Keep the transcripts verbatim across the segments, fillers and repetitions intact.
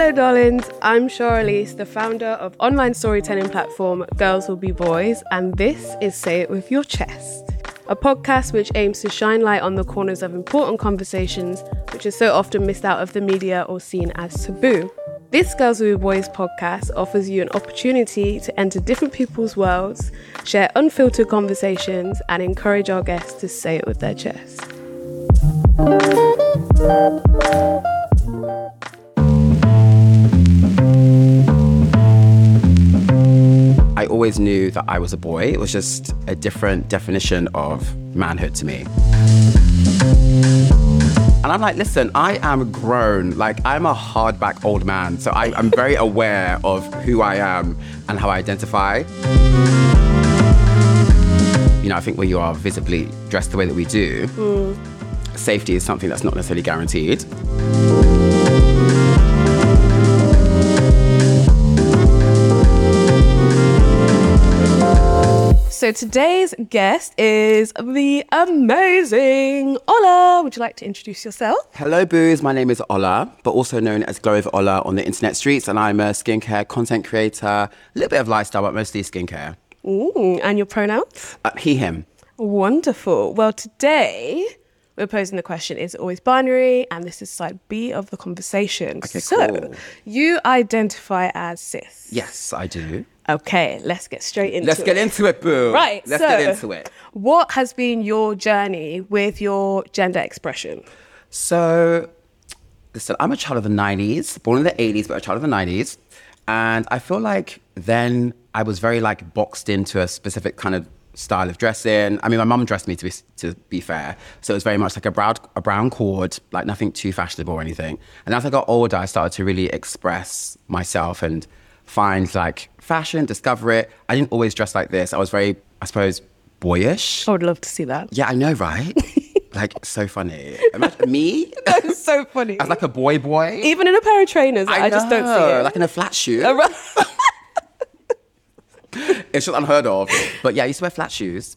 Hello darlings, I'm Charlize, the founder of online storytelling platform Girls Will Be Boys, and this is Say It With Your Chest, a podcast which aims to shine light on the corners of important conversations which are so often missed out of the media or seen as taboo. This Girls Will Be Boys podcast offers you an opportunity to enter different people's worlds, share unfiltered conversations, and encourage our guests to say it with their chest. I always knew that I was a boy. It was just a different definition of manhood to me. And I'm like, listen, I am grown. Like, I'm a hardback old man. So I, I'm very aware of who I am and how I identify. You know, I think when you are visibly dressed the way that we do, mm. safety is something that's not necessarily guaranteed. So today's guest is the amazing Ola. Would you like to introduce yourself? Hello, boos. My name is Ola, but also known as Glow Over Ola on the internet streets. And I'm a skincare content creator, a little bit of lifestyle, but mostly skincare. Ooh, and your pronouns? Uh, he, him. Wonderful. Well, today we're posing the question, is it always binary? And this is side B of the conversation. Okay, so, cool. You identify as cis. Yes, I do. Okay, let's get straight into let's it. Let's get into it, boo. Right, Let's so get into it. What has been your journey with your gender expression? So, listen, I'm a child of the nineties, born in the eighties, but a child of the nineties. And I feel like then I was very like boxed into a specific kind of style of dressing. I mean, my mum dressed me to be to be fair. So it was very much like a brown, a brown cord, like nothing too fashionable or anything. And as I got older, I started to really express myself and find like fashion, discover it. I didn't always dress like this. I was very, I suppose, boyish. I would love to see that. Yeah, I know, right? Like, so funny. Imagine me. That's so funny. As like a boy boy. Even in a pair of trainers, I, I, I just don't see it. Like in a flat shoe. It's just unheard of. But yeah, I used to wear flat shoes.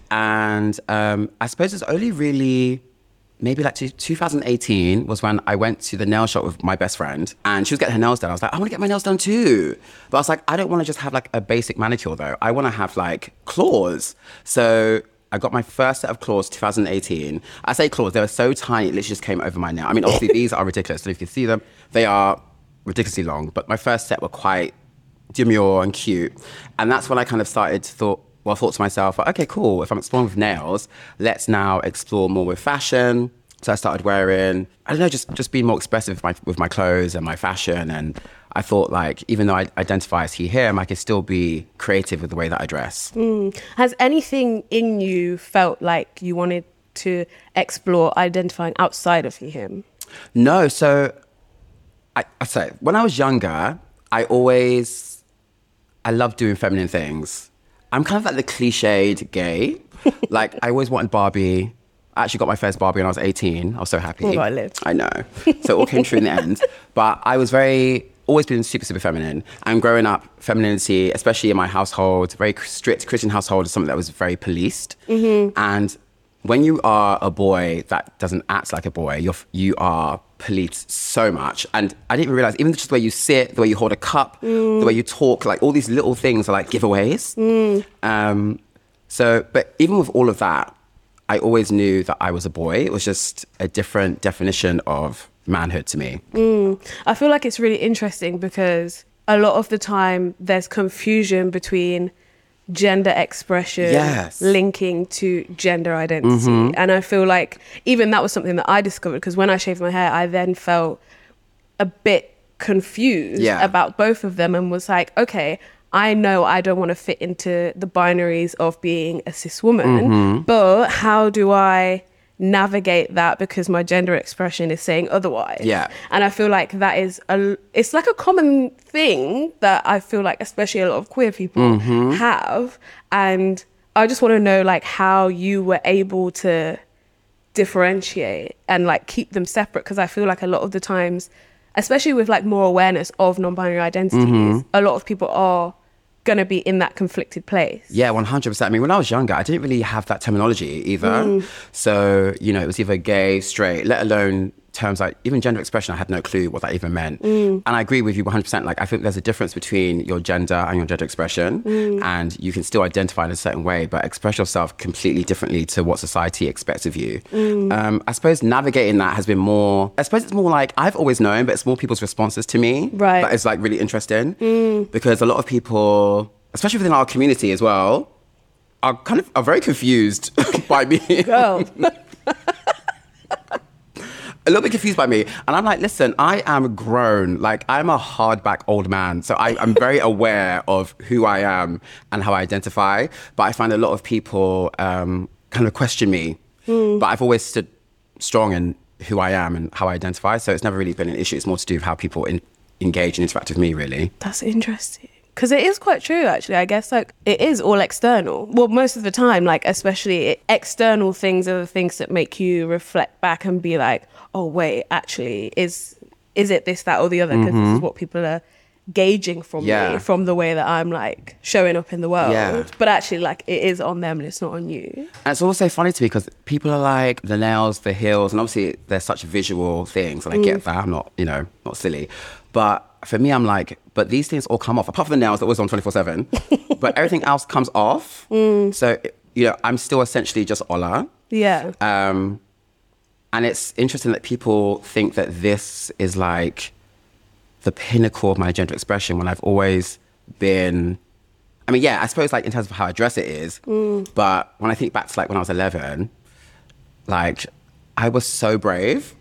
And um, I suppose it's only really, maybe like two thousand eighteen was when I went to the nail shop with my best friend. And she was getting her nails done. I was like, I want to get my nails done too. But I was like, I don't want to just have like a basic manicure though. I want to have like claws. So I got my first set of claws two thousand eighteen. I say claws, they were so tiny, it literally just came over my nail. I mean, obviously these are ridiculous. So if you see them, they are ridiculously long. But my first set were quite demure and cute. And that's when I kind of started to thought, well, I thought to myself, okay, cool. If I'm exploring with nails, let's now explore more with fashion. So I started wearing, I don't know, just, just being more expressive with my, with my clothes and my fashion. And I thought like, even though I identify as he, him, I could still be creative with the way that I dress. Mm. Has anything in you felt like you wanted to explore identifying outside of he, him? No, so I, I say, when I was younger, I always, I loved doing feminine things. I'm kind of like the cliched gay. Like I always wanted Barbie. I actually got my first Barbie when I was eighteen. I was so happy. Oh, I lived. I know. So it all came true in the end. But I was very, always been super, super feminine. And growing up, femininity, especially in my household, very strict Christian household, is something that was very policed. Mm-hmm. And when you are a boy that doesn't act like a boy, you're, you are policed so much. And I didn't even realize, even just the way you sit, the way you hold a cup, mm. the way you talk, like all these little things are like giveaways. Mm. Um, so, but even with all of that, I always knew that I was a boy. It was just a different definition of manhood to me. Mm. I feel like it's really interesting because a lot of the time there's confusion between gender expression yes. linking to gender identity. Mm-hmm. And I feel like even that was something that I discovered because when I shaved my hair, I then felt a bit confused yeah. about both of them and was like, okay, I know I don't want to fit into the binaries of being a cis woman, mm-hmm. but how do I navigate that because my gender expression is saying otherwise? Yeah. And I feel like that is a, it's like a common thing that I feel like especially a lot of queer people mm-hmm. have. And I just want to know like how you were able to differentiate and like keep them separate, because I feel like a lot of the times, especially with like more awareness of non-binary identities, mm-hmm. a lot of people are going to be in that conflicted place. Yeah, one hundred percent. I mean, when I was younger, I didn't really have that terminology either. Mm. So, you know, it was either gay, straight, let alone terms like even gender expression, I had no clue what that even meant. Mm. And I agree with you one hundred percent. Like, I think there's a difference between your gender and your gender expression. Mm. And you can still identify in a certain way, but express yourself completely differently to what society expects of you. Mm. Um, I suppose navigating that has been more, I suppose it's more like, I've always known, but it's more people's responses to me. Right. That is like really interesting. Mm. Because a lot of people, especially within our community as well, are kind of, are very confused by me. Girl. A little bit confused by me. And I'm like, listen, I am grown. Like, I'm a hardback old man. So I, I'm very aware of who I am and how I identify. But I find a lot of people um, kind of question me. Mm. But I've always stood strong in who I am and how I identify. So it's never really been an issue. It's more to do with how people in, engage and interact with me, really. That's interesting. Because it is quite true, actually. I guess, like, it is all external. Well, most of the time, like, especially external things are the things that make you reflect back and be like, oh, wait, actually, is is it this, that, or the other? Because mm-hmm. this is what people are gauging from yeah. me, from the way that I'm, like, showing up in the world. Yeah. But actually, like, it is on them and it's not on you. And it's also funny to me because people are like, the nails, the heels, and obviously they're such visual things. And I mm. get that. I'm not, you know, not silly. But for me, I'm like, but these things all come off, apart from the nails that was on twenty-four seven, but everything else comes off. Mm. So, you know, I'm still essentially just Ola. Yeah. Um, and it's interesting that people think that this is like the pinnacle of my gender expression when I've always been, I mean, yeah, I suppose like in terms of how I dress it is, mm. but when I think back to like when I was eleven, like I was so brave.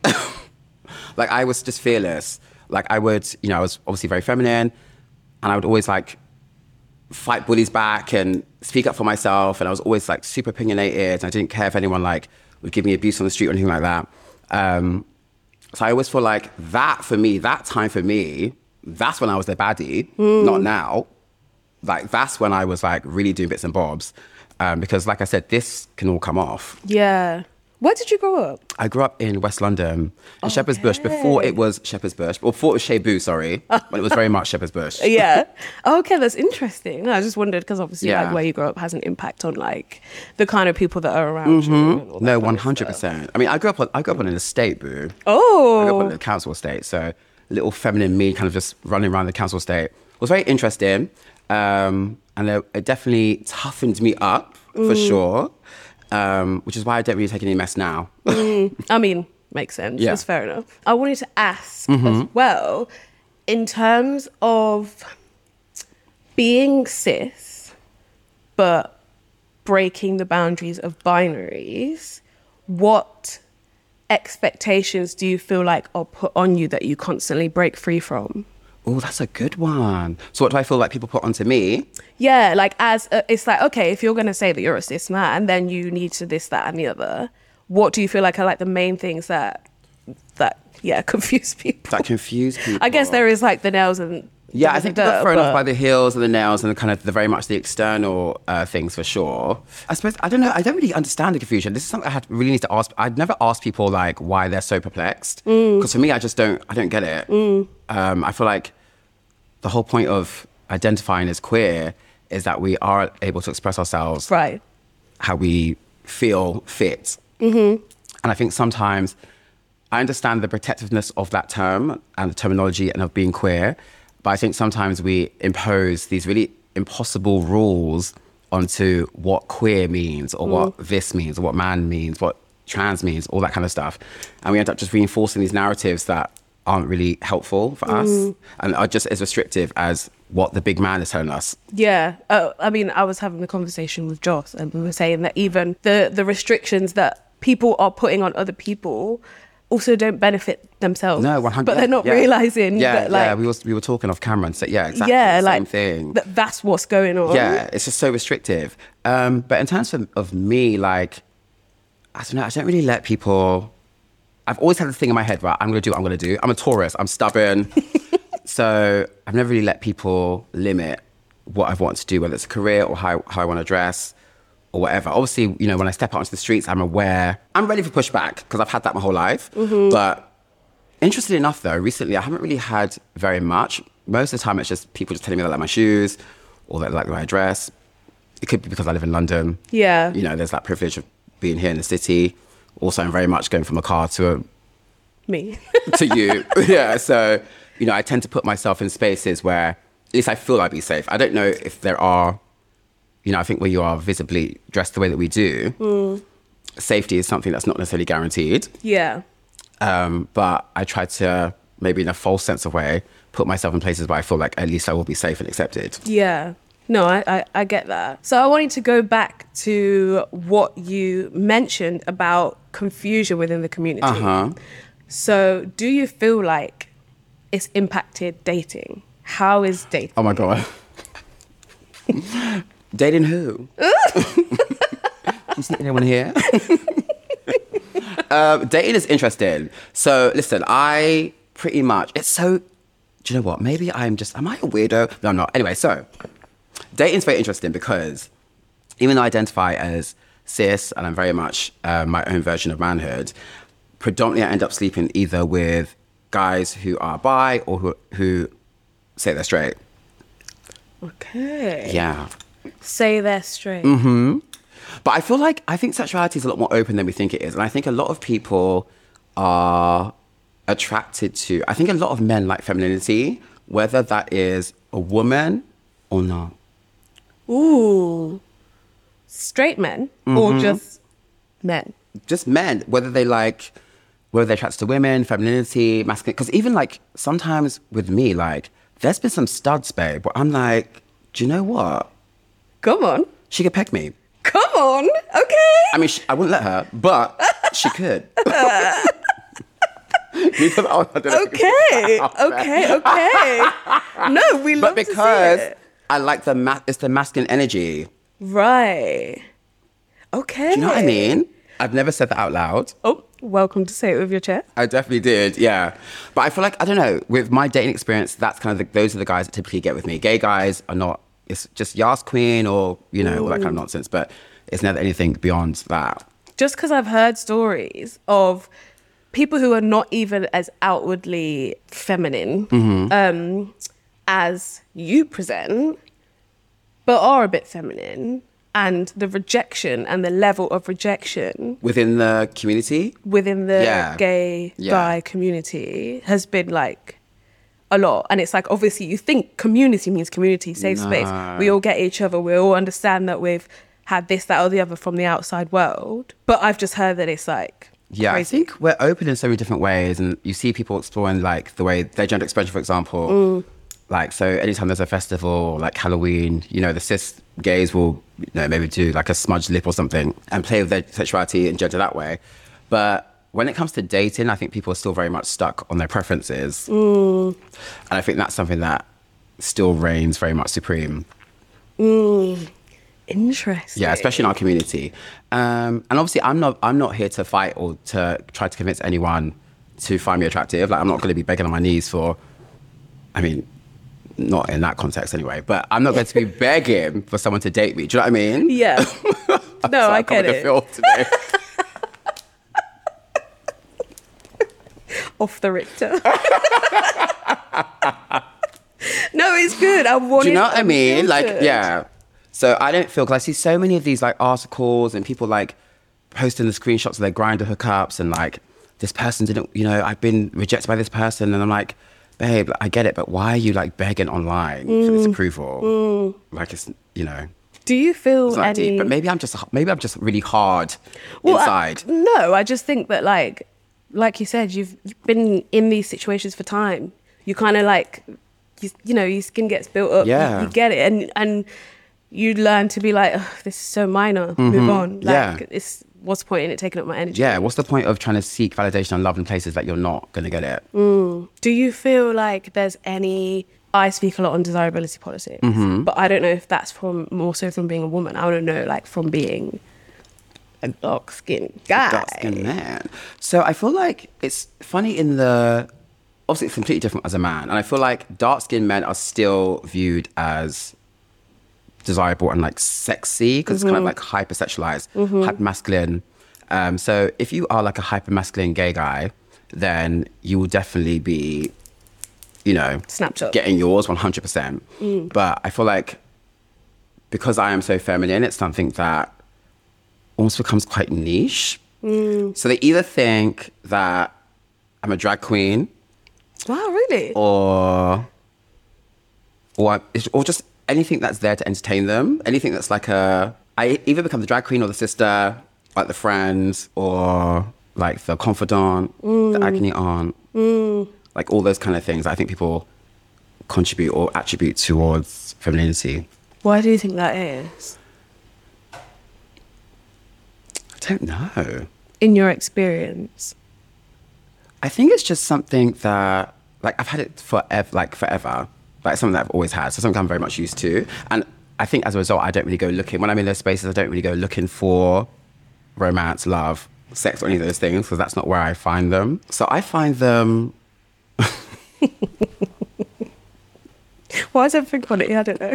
Like I was just fearless. Like I would, you know, I was obviously very feminine and I would always like fight bullies back and speak up for myself. And I was always like super opinionated. And I didn't care if anyone like would give me abuse on the street or anything like that. Um, so I always feel like that for me, that time for me, that's when I was the baddie, mm. not now. Like that's when I was like really doing bits and bobs. Um, because like I said, this can all come off. Yeah. Where did you grow up? I grew up in West London, in okay. Shepherd's Bush, before it was Shepherd's Bush, or before it was Shea Boo, sorry, when it was very much Shepherd's Bush. Yeah. Okay, that's interesting. I just wondered because obviously yeah. like where you grow up has an impact on like the kind of people that are around mm-hmm. you. And all that no, one hundred percent. I mean, I grew up on, I grew up on an estate, Boo. Oh. I grew up on a council estate, so little feminine me kind of just running around the council estate. It was very interesting, um, and it, it definitely toughened me up, for mm. sure. Um, which is why I don't really take any mess now. mm, I mean, makes sense. Yeah. That's fair enough. I wanted to ask mm-hmm. as well, in terms of being cis, but breaking the boundaries of binaries, what expectations do you feel like are put on you that you constantly break free from? Oh, that's a good one. So what do I feel like people put onto me? Yeah, like as a, it's like, okay, if you're going to say that you're a cis man, then you need to this, that and the other. What do you feel like are like the main things that, that yeah, confuse people? That confuse people. I guess there is like the nails and... Yeah, I think people are thrown off by the heels and the nails and the kind of the very much the external uh, things for sure. I suppose, I don't know, I don't really understand the confusion. This is something I had really need to ask. I'd never asked people like why they're so perplexed. Because mm. for me, I just don't, I don't get it. Mm. Um, I feel like the whole point of identifying as queer is that we are able to express ourselves right. how we feel fit. Mm-hmm. And I think sometimes I understand the protectiveness of that term and the terminology and of being queer, but I think sometimes we impose these really impossible rules onto what queer means or mm. what this means or what man means, what trans means, all that kind of stuff. And we end up just reinforcing these narratives that aren't really helpful for mm. us and are just as restrictive as what the big man is telling us. Yeah. Uh, I mean, I was having a conversation with Joss and we were saying that even the, the restrictions that people are putting on other people also don't benefit themselves. No, one hundred percent. But they're not yeah. realising yeah, that, like... Yeah, we, was, we were talking off camera and said, yeah, exactly yeah, the like, same thing. That that's what's going on. Yeah, it's just so restrictive. Um, but in terms of, of me, like, I don't know, I don't really let people... I've always had this thing in my head, right, I'm going to do what I'm going to do. I'm a Taurus, I'm stubborn. So I've never really let people limit what I've wanted to do, whether it's a career or how, how I want to dress or whatever. Obviously, you know, when I step out onto the streets, I'm aware. I'm ready for pushback because I've had that my whole life. Mm-hmm. But interestingly enough, though, recently I haven't really had very much. Most of the time, it's just people just telling me they like my shoes or they like the way I dress. It could be because I live in London. Yeah. You know, there's that privilege of being here in the city. Also, I'm very much going from a car to a me. to you. Yeah. So, you know, I tend to put myself in spaces where at least I feel I'd be safe. I don't know if there are, you know, I think where you are visibly dressed the way that we do, mm. safety is something that's not necessarily guaranteed. Yeah. Um, but I try to, maybe in a false sense of way, put myself in places where I feel like at least I will be safe and accepted. Yeah. No, I, I, I get that. So I wanted to go back to what you mentioned about confusion within the community. Uh-huh. So do you feel like it's impacted dating? How is dating? Oh my God. Dating who? You see anyone here? um, dating is interesting. So listen, I pretty much, it's so, do you know what? Maybe I'm just, am I a weirdo? No, I'm not. Anyway, so dating's very interesting because even though I identify as cis and I'm very much uh, my own version of manhood, predominantly I end up sleeping either with guys who are bi or who, who say they're straight. Okay. Yeah. Say they're straight. Mm-hmm. But I feel like, I think sexuality is a lot more open than we think it is. And I think a lot of people are attracted to, I think a lot of men like femininity, whether that is a woman or not. Ooh. Straight men mm-hmm. or just men? Just men, whether they like, whether they're attracted to women, femininity, masculine. Because even like sometimes with me, like there's been some studs, babe, but I'm like, do you know what? Come on. She could peck me. Come on. Okay. I mean, she, I wouldn't let her, but she could. okay. Okay. Okay. No, we love but because to see it. I like the ma- it's the masculine energy. Right. Okay. Do you know what I mean? I've never said that out loud. Oh, welcome to Say It With Your Chest. I definitely did, yeah. But I feel like, I don't know, with my dating experience, that's kind of the, those are the guys that typically get with me. Gay guys are not, it's just Yas Queen or, you know, all that kind of nonsense. But it's never anything beyond that. Just because I've heard stories of people who are not even as outwardly feminine mm-hmm. um, as you present, but are a bit feminine. And the rejection and the level of rejection within the community, within the yeah. gay yeah. guy community has been like a lot. And it's like, obviously you think community means community, safe no. space. We all get each other. We all understand that we've had this, that or the other from the outside world. But I've just heard that it's like Yeah, crazy. I think we're open in so many different ways. And you see people exploring like the way their gender expression, for example. Mm. Like, so anytime there's a festival, like Halloween, you know, the cis gays will, you know, maybe do like a smudged lip or something and play with their sexuality and gender that way. But when it comes to dating, I think people are still very much stuck on their preferences. Mm. And I think that's something that still reigns very much supreme. Mm. Interesting. Yeah, especially in our community. Um, and obviously, I'm not, I'm not here to fight or to try to convince anyone to find me attractive. Like, I'm not going to be begging on my knees for, I mean, not in that context anyway, but I'm not going to be begging for someone to date me. Do you know what I mean? Yeah. No, I get it. Feel today. Off the Richter. No, it's good. I want. Do you know what I mean? Like, good. Yeah. So I don't feel, because I see so many of these like articles and people like posting the screenshots of their Grindr hookups and like, this person didn't, you know, I've been rejected by this person, and I'm like, babe, I get it, but why are you like begging online mm. for this approval? Mm. Like, it's, you know. Do you feel any? Deep, but maybe I'm just maybe I'm just really hard well, inside. I, no, I just think that like, like you said, you've been in these situations for time. You kind of like, you, you know, your skin gets built up. Yeah, you, you get it, and and you learn to be like, oh, this is so minor. Mm-hmm. Move on. Like, yeah. It's what's the point in it taking up my energy? Yeah. What's the point of trying to seek validation and love in places that you're not going to get it? Mm. Do you feel like there's any? I speak a lot on desirability politics, mm-hmm. but I don't know if that's from more so from being a woman. I don't know, like from being a dark skinned guy. Dark skinned man. So I feel like it's funny in the, obviously it's completely different as a man. And I feel like dark skinned men are still viewed as desirable and like sexy because mm-hmm. it's kind of like hypersexualized, mm-hmm. hyper masculine. Um, so if you are like a hyper masculine gay guy, then you will definitely be, you know, Snapchat. Getting yours one hundred percent. Mm. But I feel like because I am so feminine, it's something that almost becomes quite niche. Mm. So they either think that I'm a drag queen. Wow, really? Or, or, I- or just anything that's there to entertain them. Anything that's like a, I either become the drag queen or the sister, like the friend, or like the confidant, mm. the agony aunt, mm. like all those kind of things. I think people contribute or attribute towards femininity. Why do you think that is? I don't know. In your experience? I think it's just something that, like, I've had it forever, like forever. Like something that I've always had. So something I'm very much used to. And I think as a result, I don't really go looking, when I'm in those spaces, I don't really go looking for romance, love, sex, or any of those things, because that's not where I find them. So I find them... Why is everything funny? I don't know.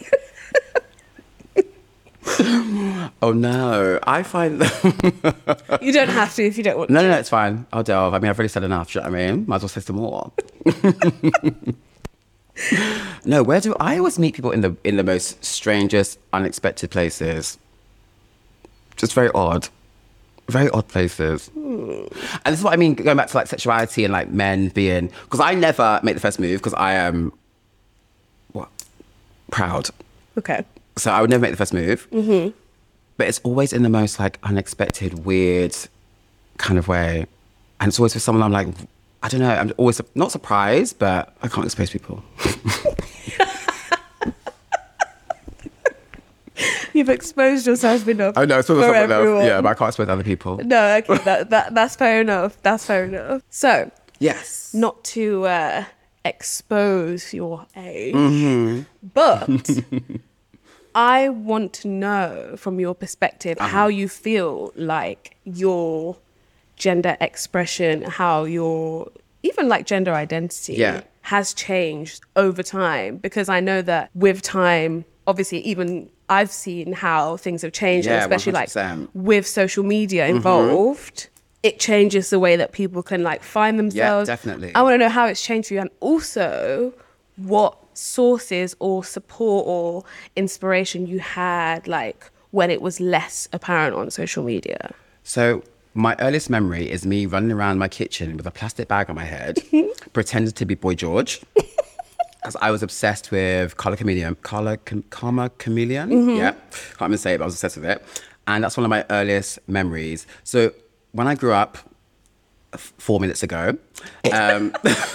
Oh no, I find them... You don't have to if you don't want no, to. No, no, it's fine. I'll delve. I mean, I've already said enough, do you know what I mean? Might as well say some more. No, where do... I always meet people in the in the most strangest, unexpected places. Just very odd. Very odd places. Hmm. And this is what I mean, going back to like sexuality and like men being... Because I never make the first move because I am... What? Proud. Okay. So I would never make the first move. Mm-hmm. But it's always in the most like unexpected, weird kind of way. And it's always for someone I'm like, I don't know, I'm always not surprised, but I can't expose people. You've exposed yourself enough. I know, it's for everyone. Yeah, but I can't expose other people. No, okay, that, that, that's fair enough. That's fair enough. So, yes. Not to uh, expose your age, mm-hmm. but... I want to know from your perspective uh-huh. how you feel like your gender expression, how your even like gender identity yeah. has changed over time. Because I know that with time, obviously, even I've seen how things have changed, yeah, and especially one hundred percent. Like with social media involved. Mm-hmm. It changes the way that people can like find themselves. Yeah, definitely. I want to know how it's changed for you, and also what sources or support or inspiration you had like when it was less apparent on social media. So my earliest memory is me running around my kitchen with a plastic bag on my head, pretending to be Boy George, because I was obsessed with Color Chameleon. Color Cam- Karma Chameleon? Mm-hmm. Yeah, can't even say it, but I was obsessed with it. And that's one of my earliest memories. So when I grew up f- four minutes ago, um,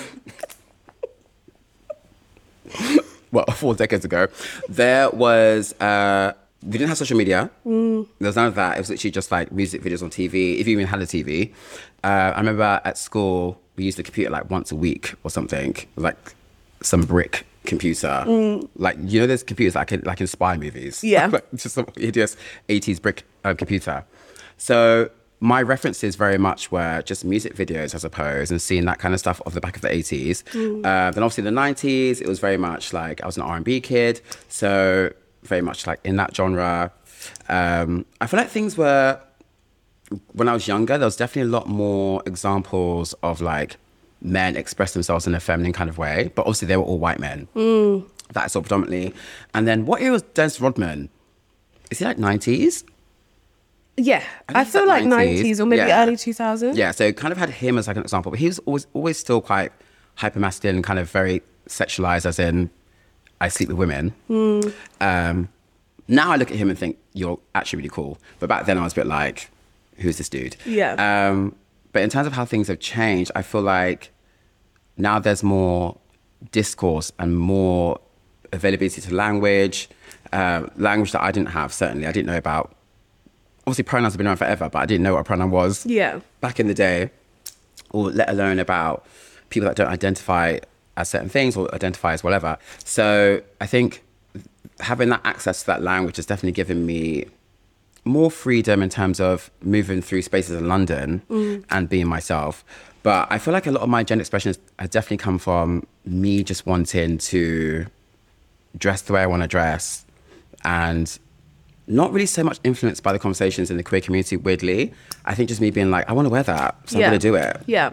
well, four decades ago, there was, uh, we didn't have social media. Mm. There was none of that. It was literally just like music videos on T V, if you even had a T V. Uh, I remember at school, we used the computer like once a week or something, like some brick computer. Mm. Like, you know, there's computers like in, like in spy movies. Yeah. Like just some hideous eighties brick uh, computer. So my references very much were just music videos, I suppose, and seeing that kind of stuff off the back of the eighties. Mm. Uh, then obviously the nineties, it was very much like, I was an R and B kid, so very much like in that genre. Um, I feel like things were, when I was younger, there was definitely a lot more examples of like men express themselves in a feminine kind of way, but obviously they were all white men. Mm. That's all predominantly. And then what year was Dennis Rodman? Is he like nineties? Yeah, I, I feel like nineties or maybe yeah. early two thousands. Yeah, so kind of had him as like an example, but he was always always still quite hyper masculine, kind of very sexualized, as in I sleep with women. Mm. Um, now I look at him and think you're actually really cool, but back then I was a bit like, who's this dude? Yeah. Um, but in terms of how things have changed, I feel like now there's more discourse and more availability to language, uh, language that I didn't have. Certainly, I didn't know about. Obviously, pronouns have been around forever, but I didn't know what a pronoun was yeah. back in the day, or let alone about people that don't identify as certain things or identify as whatever. So I think having that access to that language has definitely given me more freedom in terms of moving through spaces in London mm. and being myself. But I feel like a lot of my gender expressions has definitely come from me just wanting to dress the way I want to dress, and not really so much influenced by the conversations in the queer community, weirdly. I think just me being like, I want to wear that, so yeah. I'm going to do it. Yeah.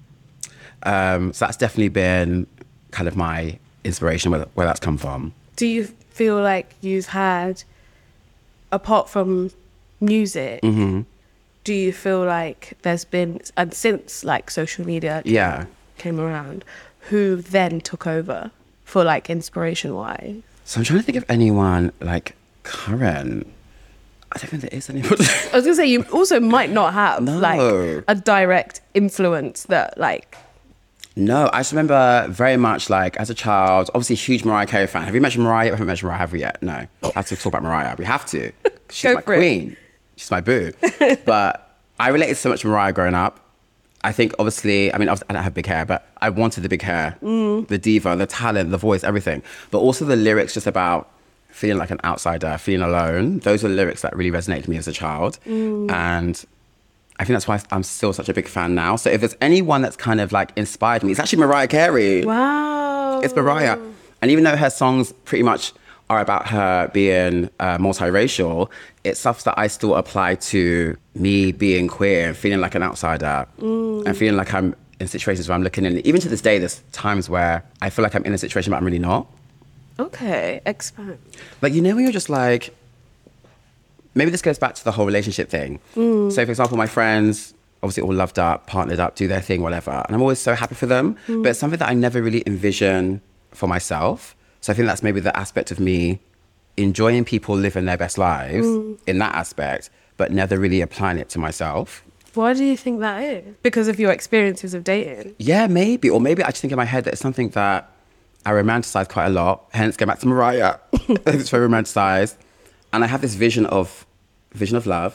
Um, so that's definitely been kind of my inspiration, where, where that's come from. Do you feel like you've had, apart from music, mm-hmm. do you feel like there's been, and since like social media Yeah. came around, who then took over for like inspiration wise? So I'm trying to think of anyone like current. I don't think there is anybody. I was gonna say, you also might not have No. like a direct influence that like. No, I just remember very much like as a child, obviously a huge Mariah Carey fan. Have you mentioned Mariah? I haven't mentioned Mariah, have we yet? No. I have to talk about Mariah. We have to. She's Go my for it. queen. She's my boo. But I related so much to Mariah growing up. I think obviously, I mean, I don't have big hair, but I wanted the big hair, mm. the diva, the talent, the voice, everything. But also the lyrics just about feeling like an outsider, feeling alone. Those are lyrics that really resonated with me as a child. Mm. And I think that's why I'm still such a big fan now. So if there's anyone that's kind of like inspired me, it's actually Mariah Carey. Wow. It's Mariah. And even though her songs pretty much are about her being uh, multiracial, it's stuff that I still apply to me being queer and feeling like an outsider mm. and feeling like I'm in situations where I'm looking in. Even to this day, there's times where I feel like I'm in a situation, but I'm really not. Okay, expand. Like, you know, when you're just like, maybe this goes back to the whole relationship thing. Mm. So, for example, my friends, obviously all loved up, partnered up, do their thing, whatever. And I'm always so happy for them. Mm. But it's something that I never really envision for myself. So I think that's maybe the aspect of me enjoying people living their best lives mm. in that aspect, but never really applying it to myself. Why do you think that is? Because of your experiences of dating? Yeah, maybe. Or maybe I just think in my head that it's something that I romanticize quite a lot. Hence, go back to Mariah. It's very romanticized. And I have this vision of, vision of love.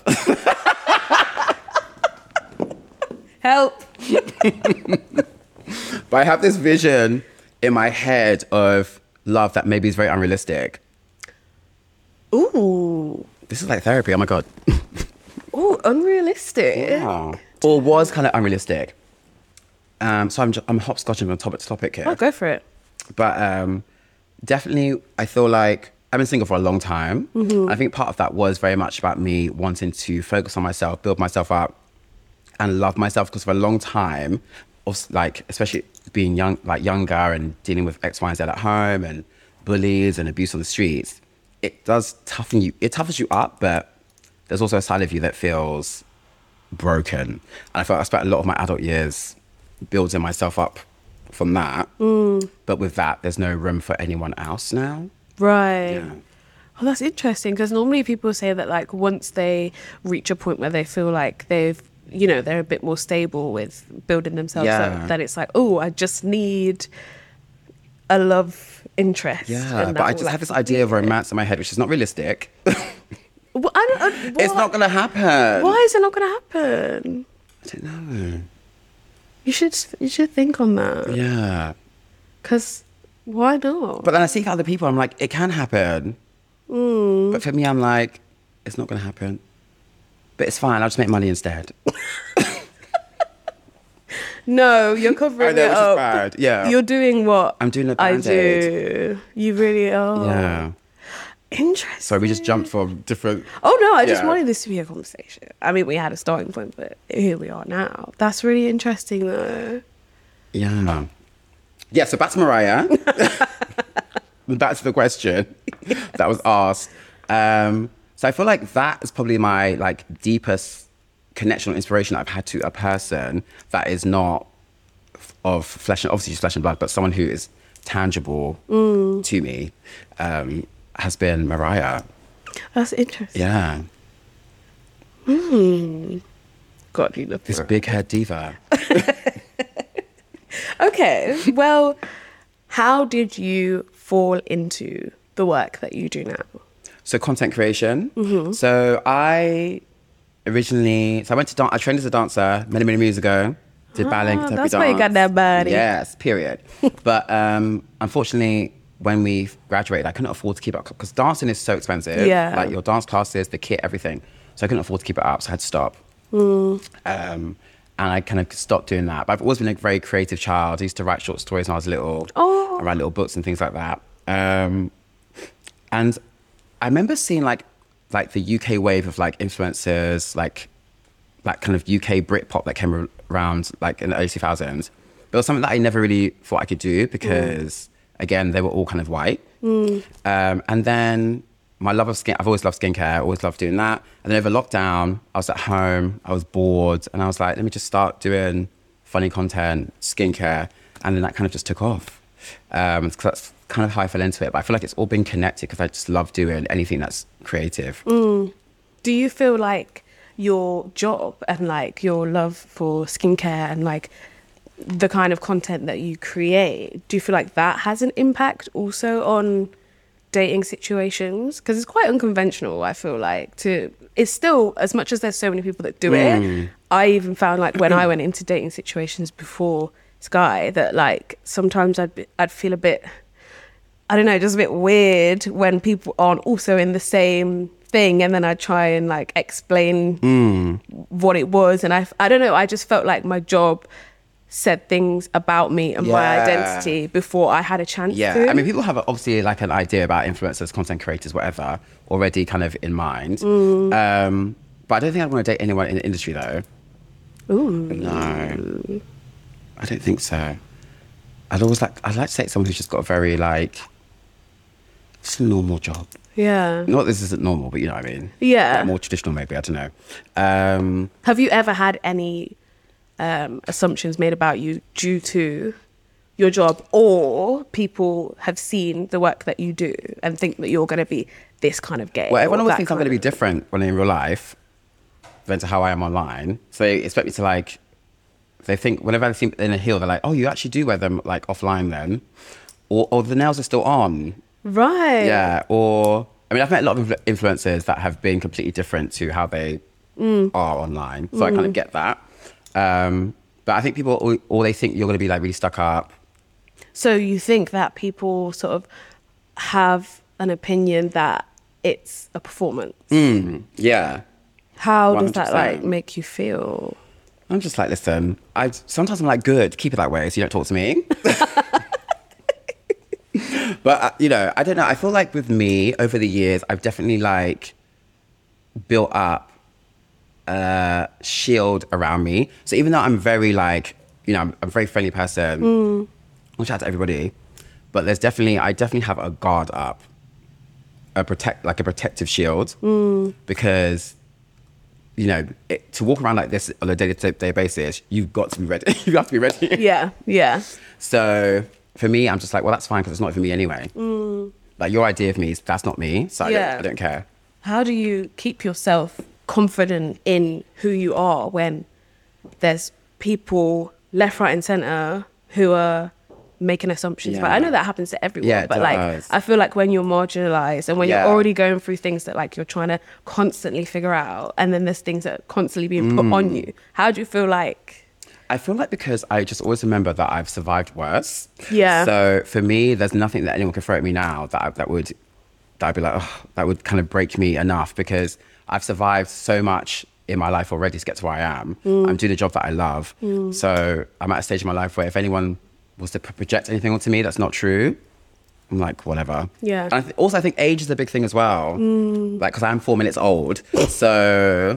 Help. But I have this vision in my head of love that maybe is very unrealistic. Ooh. This is like therapy, oh my God. Ooh, unrealistic. Yeah. Or was kind of unrealistic. Um, so I'm just, I'm hopscotching on topic to topic here. Oh, go for it. But um, definitely, I feel like I've been single for a long time. Mm-hmm. I think part of that was very much about me wanting to focus on myself, build myself up, and love myself. Because for a long time, like especially being young, like younger, and dealing with X, Y, and Z at home, and bullies and abuse on the streets, it does toughen you. It toughens you up, but there's also a side of you that feels broken. And I felt I spent a lot of my adult years building myself up from that. Mm. But with that, there's no room for anyone else now. Right. Yeah. Oh, that's interesting, because normally people say that like once they reach a point where they feel like they've, you know, they're a bit more stable with building themselves yeah. up, that it's like, oh, I just need a love interest. Yeah, but I just have this idea of romance in my head, which is not realistic. Well, I don't, uh, it's not going to happen. Why is it not going to happen? I don't know. You should you should think on that. Yeah. Because why not? But then I see for other people, I'm like, it can happen. Mm. But for me, I'm like, it's not going to happen. But it's fine. I'll just make money instead. No, you're covering I know, it which up. is bad. Yeah. You're doing what I'm doing a I Band-Aid. do. You really are. Yeah. Interesting. So we just jumped from different... Oh, no, I just yeah. wanted this to be a conversation. I mean, we had a starting point, but here we are now. That's really interesting, though. Yeah. Yeah, so back to Mariah. Back to the question that was asked. Um, so I feel like that is probably my like deepest connection or inspiration I've had to a person that is not of flesh and... Obviously, just flesh and blood, but someone who is tangible mm. to me. Um has been Mariah. That's interesting. Yeah. Hmm. God, you look this big head diva. Okay, well, how did you fall into the work that you do now? So content creation. Mm-hmm. So I originally, so I went to dance, I trained as a dancer many, many years ago. Did ballet and ah, contemporary that's dance. why you got that body. Yes, period. But um, unfortunately, when we graduated, I couldn't afford to keep up because dancing is so expensive. Yeah. Like your dance classes, the kit, everything. So I couldn't afford to keep it up, so I had to stop. Mm. Um, and I kind of stopped doing that. But I've always been a very creative child. I used to write short stories when I was little. Oh. I write little books and things like that. Um, and I remember seeing like like the U K wave of like influencers, like like kind of U K Britpop that came around like in the early two thousands. But it was something that I never really thought I could do because... Mm. Again, they were all kind of white. Mm. Um, and then my love of skin, I've always loved skincare, always loved doing that. And then over lockdown, I was at home, I was bored, and I was like, let me just start doing funny content, skincare. And then that kind of just took off. Um, so that's kind of how I fell into it. But I feel like it's all been connected because I just love doing anything that's creative. Mm. Do you feel like your job and like your love for skincare and like the kind of content that you create, do you feel like that has an impact also on dating situations? Because it's quite unconventional, I feel like, to it's still, as much as there's so many people that do Mm. it, I even found like when I went into dating situations before Sky that like sometimes I'd be, I'd feel a bit, I don't know, just a bit weird when people aren't also in the same thing, and then I'd try and like explain Mm. what it was, and I I don't know, I just felt like my job said things about me and my Yeah. identity before I had a chance Yeah, to. I mean, people have obviously like an idea about influencers, content creators, whatever, already kind of in mind. Mm. Um, but I don't think I'd want to date anyone in the industry though. Ooh. No, I don't think so. I'd always like, I'd like to date someone who's just got a very like, just a normal job. Yeah. Not that this isn't normal, but you know what I mean. Yeah. Like more traditional maybe, I don't know. Um, Have you ever had any um, assumptions made about you due to your job, or people have seen the work that you do and think that you're going to be this kind of gay? well, everyone or always that thinks I'm going to kind be different when in real life than to how I am online. So they expect me to like, they think whenever I see them in a heel, they're like, oh, you actually do wear them like offline then? Or, or the nails are still on. of- Right. Yeah. Or, I mean, I've met a lot of influ- influencers that have been completely different to how they Mm. are online. So I kind of get that. Um, but I think people, all, all they think you're going to be like really stuck up. So you think that people sort of have an opinion that it's a performance? Mm, yeah. How does that one hundred like percent. make you feel? I'm just like, listen, I sometimes I'm like, good, keep it that way so you don't talk to me. But, uh, you know, I don't know. I feel like with me over the years, I've definitely like built up a shield around me. So even though I'm very like, you know, I'm, I'm a very friendly person, Mm. I'll shout out to everybody, but there's definitely, I definitely have a guard up, a protect, like a protective shield, Mm. because you know, it, to walk around like this on a day-to-day basis, you've got to be ready. You have to be ready. Yeah, yeah. So for me, I'm just like, well, that's fine because it's not for me anyway. Like your idea of me is that's not me, so I, Yeah. don't, I don't care. How do you keep yourself confident in who you are when there's people left, right, and centre who are making assumptions? But Yeah. I know that happens to everyone. Yeah, it but like, does. I feel like when you're marginalised and when Yeah. you're already going through things that like you're trying to constantly figure out, and then there's things that are constantly being put Mm. on you. How do you feel like? I feel like because I just always remember that I've survived worse. Yeah. So for me, there's nothing that anyone can throw at me now that I, that would that I'd be like, oh, that would kind of break me enough because I've survived so much in my life already to get to where I am. Mm. I'm doing a job that I love. So I'm at a stage in my life where if anyone was to project anything onto me that's not true, I'm like, whatever. Yeah. And I th- also, I think age is a big thing as well. Mm. Like, because I'm four minutes old. So.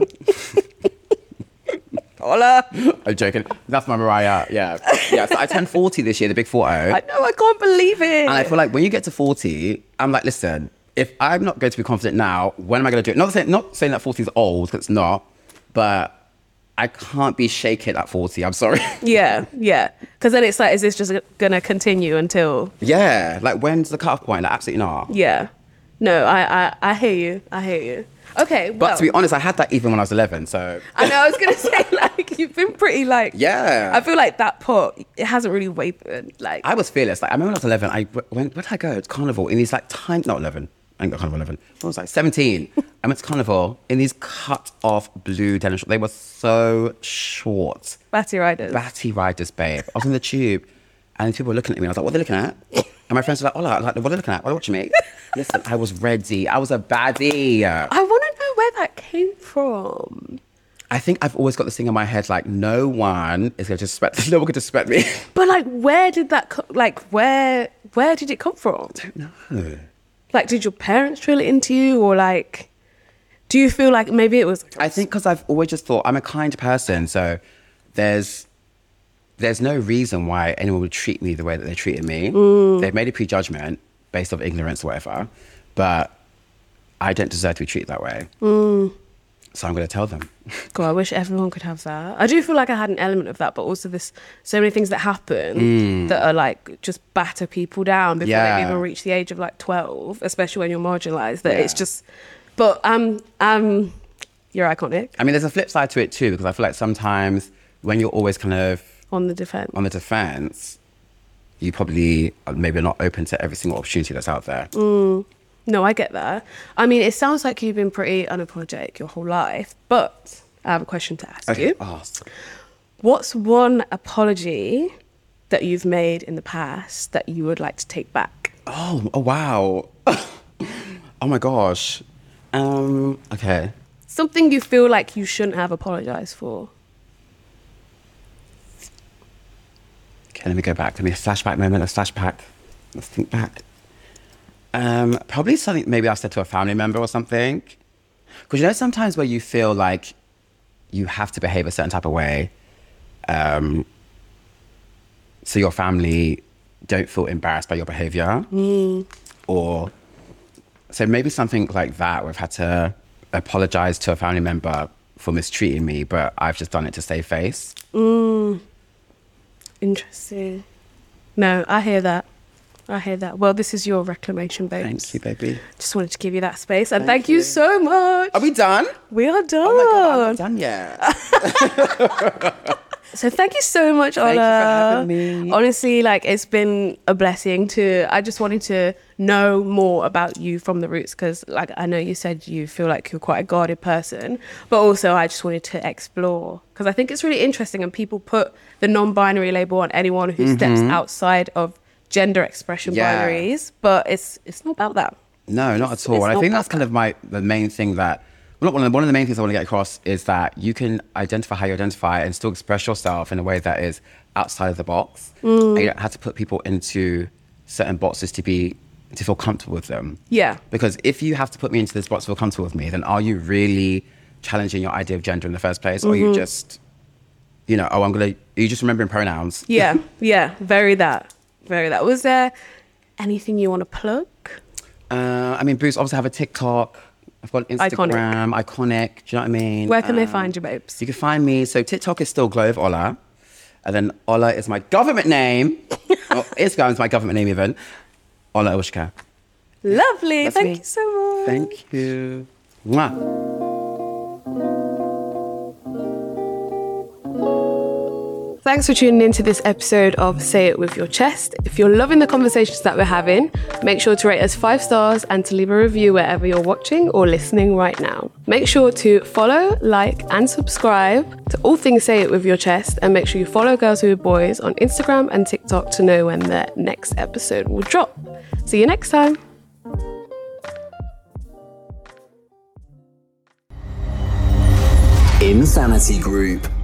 Hola. I'm joking. That's my Mariah. Yeah. Yeah. So I turned forty this year, the big forty. I know, I can't believe it. And I feel like when you get to forty, I'm like, listen, if I'm not going to be confident now, when am I going to do it? Not saying, not saying that forty is old, because it's not, but I can't be shaken at forty. I'm sorry. Yeah, yeah. Because then it's like, is this just going to continue until... Yeah. Like, when's the cutoff point? Like, absolutely not. Yeah. No, I, I, I hear you. I hear you. Okay, But well, to be honest, I had that even when I was eleven. So, I know, I was going to say, like, you've been pretty, like... yeah. I feel like that pot, it hasn't really wavered. Like, I was fearless. Like, I remember when I was eleven, I went, where did I go? It's Carnival in these like tiny, not eleven. I ain't got Carnival eleven. I was like seventeen. I went to Carnival in these cut off blue denim shorts. They were so short. Batty Riders. Batty Riders, babe. I was in the tube and people were looking at me and I was like, what are they looking at? And my friends were like, oh, like, what are they looking at? What are they watching me? Listen, I was ready. I was a baddie. I want to know where that came from. I think I've always got this thing in my head, like, no one is going to disrespect, no one could disrespect me. But, like, where did that... Co- like, where where did it come from? I don't know. Like, did your parents drill it into you? Or, like, do you feel like maybe it was... I think because I've always just thought I'm a kind person, so there's there's no reason why anyone would treat me the way that they treated me. They've made a prejudgment based off ignorance or whatever, but I don't deserve to be treated that way. Mm. So I'm going to tell them. God, I wish everyone could have that. I do feel like I had an element of that, but also there's so many things that happen Mm. that are like just batter people down before Yeah. they've even reached the age of like twelve, especially when you're marginalised. That Yeah. it's just, but um, um, you're iconic I mean, there's a flip side to it too, because I feel like sometimes when you're always kind of on the defence. on the defense, you probably are maybe not open to every single opportunity that's out there. Mm. No, I get that. I mean, it sounds like you've been pretty unapologetic your whole life, but I have a question to ask you. Ask. What's one apology that you've made in the past that you would like to take back? Oh, oh wow. Oh my gosh. Um, okay. Something you feel like you shouldn't have apologized for. Okay, let me go back. Let me a flashback moment, a flashback. Let's think back. Um, probably something maybe I said to a family member or something. Because you know sometimes where you feel like you have to behave a certain type of way, um, so your family don't feel embarrassed by your behavior. Mm. Or so maybe something like that where I've had to apologize to a family member for mistreating me, but I've just done it to save face. Mm. Interesting. No, I hear that. I hear that. Well, this is your reclamation, babes. Thank you, baby. Just wanted to give you that space. And Thank thank, you. you so much. Are we done? We are done. Oh my God, I'm not done yet. So thank you so much, Ola. Thank you for having me. Honestly, like it's been a blessing to, I just wanted to know more about you from the roots because like I know you said you feel like you're quite a guarded person, but also I just wanted to explore because I think it's really interesting and people put the non-binary label on anyone who Mm-hmm. steps outside of gender expression Yeah. binaries, but it's it's not about that. No, not It's- at all. it's And I not think about that's kind of my the main thing that well, not one of the, one of the main things I want to get across is that you can identify how you identify and still express yourself in a way that is outside of the box. Mm. And you don't have to put people into certain boxes to be to feel comfortable with them. Yeah. Because if you have to put me into this box to feel comfortable with me, then are you really challenging your idea of gender in the first place, or are you just, you know, oh, I'm gonna, are you just remembering pronouns? Yeah, yeah, very that, very that. Was there anything you want to plug? Uh, I mean, Bruce, obviously I have a TikTok. I've got Instagram, iconic. iconic. Do you know what I mean? Where can they Um, find you, babes? You can find me. So TikTok is still Glove Ola. And then Ola is my government name. Well, Instagram is my government name even. Ola Ushka. Lovely. That's Thank me. you so much. Thank you. Mwah. Thanks for tuning in to this episode of Say It With Your Chest. If you're loving the conversations that we're having, make sure to rate us five stars and to leave a review wherever you're watching or listening right now. Make sure to follow, like, and subscribe to all things Say It With Your Chest, and make sure you follow Girls Who Are Boys on Instagram and TikTok to know when the next episode will drop. See you next time. Insanity Group.